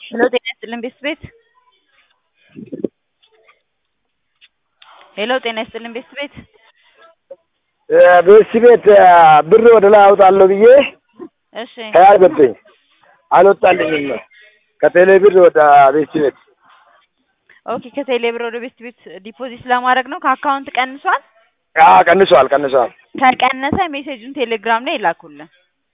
ሄሎ ጤና ይስጥልን ቤት ሄሎ ጤና ይስጥልን ቤት ቤት ብር ወደ ላይ አውጣለሁ ብዬ እሺ አያገብኝ አልወጣልኝም። ከቴሌ ብር ወደ ቤት ኦኬ ከቴሌ ብር ወደ ቤት ዲፖዚት ለማድረግ ነው። ከአካውንት ቀንሷል? ቀንሷል። ከቀነሰ ሜሴጁን ቴሌግራም ላይ ይላኩልን።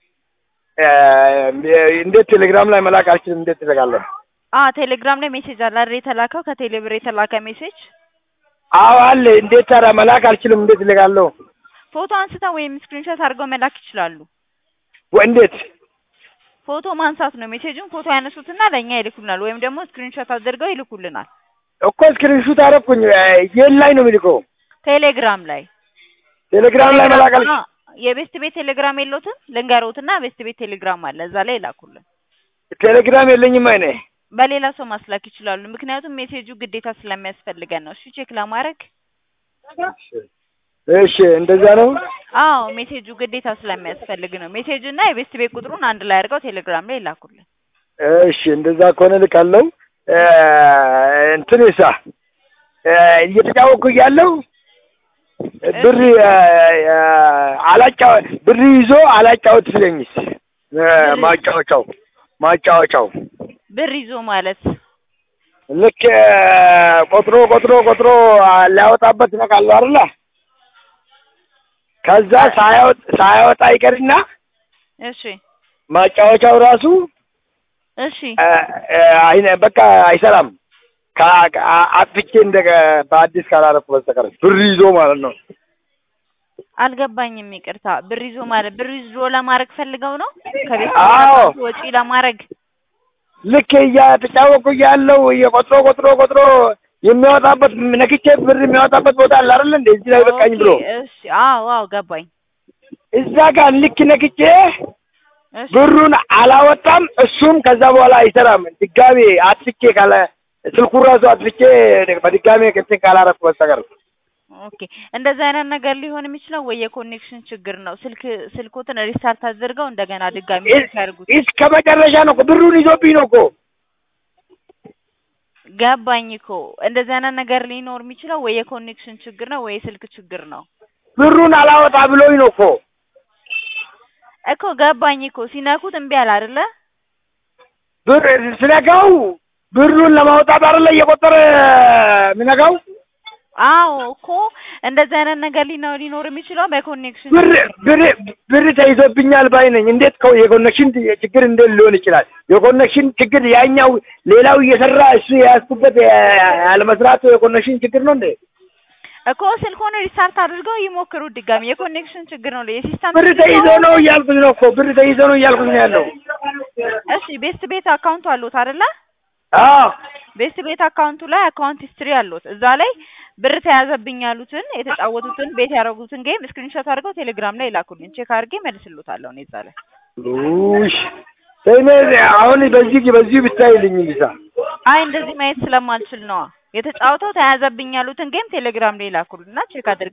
እንዴት ቴሌግራም ላይ መላክ አልችልም? እንዴት ትዘጋለህ? ቴሌግራም ላይ ሜሴጅ አለ አይደል? የተላከው ከቴሌ ብር የተላከ ሜሴጅ አለ። እንዴት ታዲያ መላክ አልችልም? እንዴት ይልካለሁ? ፎቶ አንስተው ወይም ስክሪንሾት አድርገው መላክ ይችላሉ። እንዴት? ፎቶ ማንሳት ነው። ሜሴጁን ፎቶ ያነሱትና ለኛ ይልኩልናል፣ ወይም ደግሞ ስክሪንሾት አድርገው ይልኩልናል። እኮ ስክሪንሾት አደረኩኝ። የት ላይ ነው የሚልከው? ቴሌግራም ላይ መላክ አልችልም። የቤስት ቤት ቴሌግራም የለውትም? ልንገሮትና ቤስት ቤት ቴሌግራም አለ፣ እዛ ላይ ይላኩልን። ቴሌግራም የለኝም አይኔ። በሌላ ሰው ማስላክ ይችላሉ፣ ምክንያቱም ሜሴጁ ግዴታ ስለሚያስፈልገን ነው። እሺ ቼክ ለማድረግ እሺ፣ እንደዛ ነው። ሜሴጁ ግዴታ ስለሚያስፈልግ ነው። ሜሴጁና የቤስት ቤት ቁጥሩን አንድ ላይ አድርገው ቴሌግራም ላይ ይላኩልን። እሺ፣ እንደዛ ከሆነ ልካለሁ። እንትንሳ እየተጫወኩ እያለሁ ብር ይዞ አላጫወት ስለኝስ ማጫወቻው ብር ይዞ ማለት ልክ ቆጥሮ ሊያወጣበት ነቃሉ አይደለ? ከዛ ሳያወጣ ይቀርና እሺ ማጫወቻው ራሱ እሺ በቃ አይሰራም። አጥፍቼ በአዲስ ካላረኩ በስተቀር ብር ይዞ ማለት ነው። አልገባኝም፣ ይቅርታ። ብር ይዞ ማለት ብር ይዞ ለማድረግ ፈልገው ነው? ከቤት ወጪ ለማድረግ ልክ እያተጫወኩ ያለው ቆጥሮ የሚያወጣበት ነክቼ ብር የሚያወጣበት ቦታ አለ አይደል? እንደዚህ ላይ በቃኝ ብሎ እሺ ገባኝ። እዛ ጋር ልክ ነክቼ ብሩን አላወጣም። እሱም ከዛ በኋላ አይሰራም። ድጋሜ አጥፍቼ ካለ ስልኩ ራሱ አጥፍቼ በድጋሜ ከትን ካላረኩ በስተቀር። ኦኬ፣ እንደዛ አይነት ነገር ሊሆን የሚችለው ወይ የኮኔክሽን ችግር ነው። ስልኮትን ሪስታርት አድርገው እንደገና ድጋሜ ያርጉት። እስከ መጨረሻ ነው ብሩን ይዞብኝ ነው እኮ። ገባኝ እኮ። እንደዛ አይነት ነገር ሊኖር የሚችለው ወይ የኮኔክሽን ችግር ነው ወይ የስልክ ችግር ነው። ብሩን አላወጣ ብሎኝ ነው እኮ ገባኝ እኮ። ሲነኩት እምቢ አለ አይደለ? ብር ስነካው ብሩን ለማውጣት አይደለ እየቆጠረ ምነካው። እኮ እንደዛ አይነት ነገር ሊኖር የሚችለው በኮኔክሽን ብር ተይዞብኛል ባይ ነኝ። እንዴት የኮኔክሽን ችግር እንዴት ሊሆን ይችላል? የኮኔክሽን ችግር ያኛው ሌላው እየሰራ እሱ የያዝኩበት ያለመስራቱ የኮኔክሽን ችግር ነው እንዴ? እኮ ስልኩን ሪስታርት አድርገው ይሞክሩ ድጋሚ። የኮኔክሽን ችግር ነው። የሲስተም ብር ተይዞ ነው እያልኩኝ ነው እኮ። ብር ተይዞ ነው እያልኩኝ ነው ያለው። እሺ ቤት አካውንት አሉት አይደለ? ቤት አካውንቱ ላይ አካውንት ሂስትሪ አሉት። እዛ ላይ ብር ተያዘብኝ ያሉትን የተጫወቱትን ቤት ያደረጉትን ጌም ስክሪንሾት አድርገው ቴሌግራም ላይ ይላኩልኝ። ቼክ አድርጌ መልስልዎታለሁ እኔ እዛ ላይ። አሁን በዚህ ብታይልኝ ይዛ እንደዚህ ማየት ስለማልችል ነው። የተጫወተው ተያዘብኝ ያሉትን ጌም ቴሌግራም ላይ ይላኩልና ቼክ አድርጌ